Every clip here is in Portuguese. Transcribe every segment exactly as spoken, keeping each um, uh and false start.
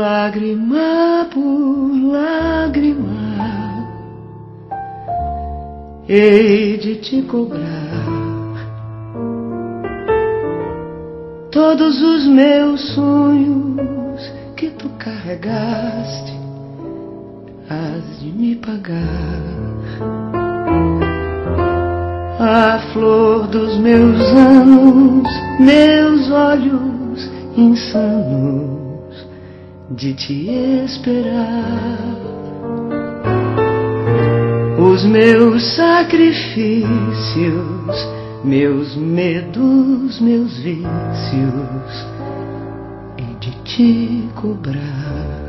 Lágrima por lágrima, hei de te cobrar todos os meus sonhos que tu carregaste, hás de me pagar. A flor dos meus anos, meus olhos insanos de te esperar. Os meus sacrifícios, meus medos, meus vícios, hei de te cobrar.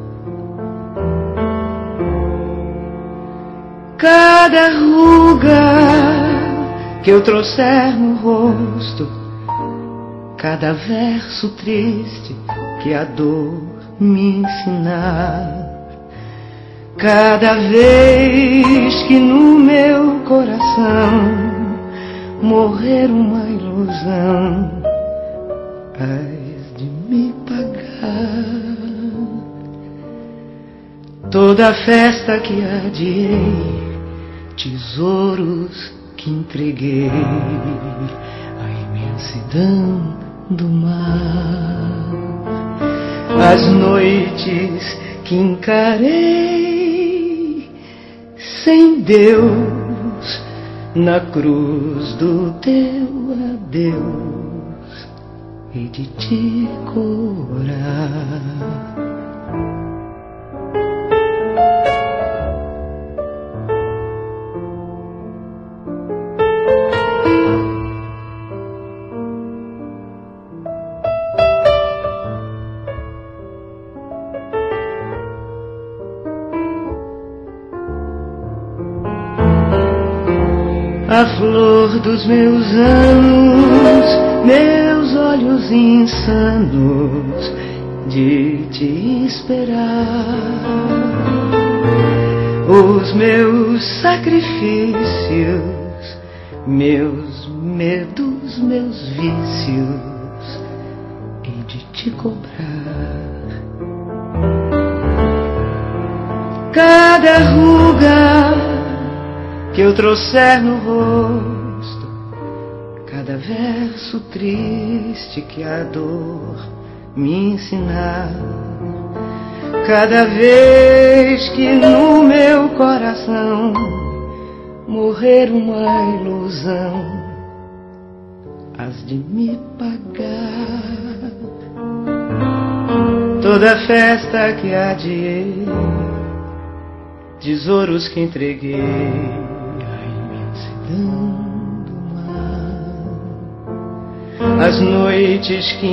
Cada ruga que eu trouxer no rosto, cada verso triste que a dor me ensinar, cada vez que no meu coração morrer uma ilusão, hás de me pagar. Toda festa que adiei, tesouros que entreguei à imensidão do mar, as noites que encarei sem Deus na cruz do teu adeus, hei de te cobrar. A flor dos meus anos, meus olhos insanos de te esperar. Os meus sacrifícios, meus medos, meus vícios, hei de te cobrar. Cada ruga que eu trouxer no rosto, cada verso triste que a dor me ensinar, cada vez que no meu coração morrer uma ilusão, hás de me pagar. Toda festa que adiei, tesouros que entreguei do mar, as noites que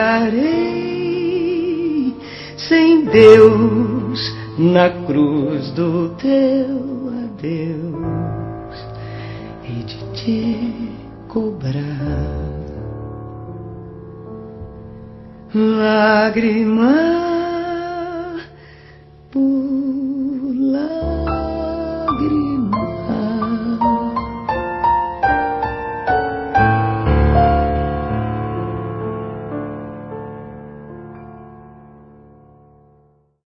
encarei sem Deus na cruz do teu adeus, hei de te cobrar. Lágrima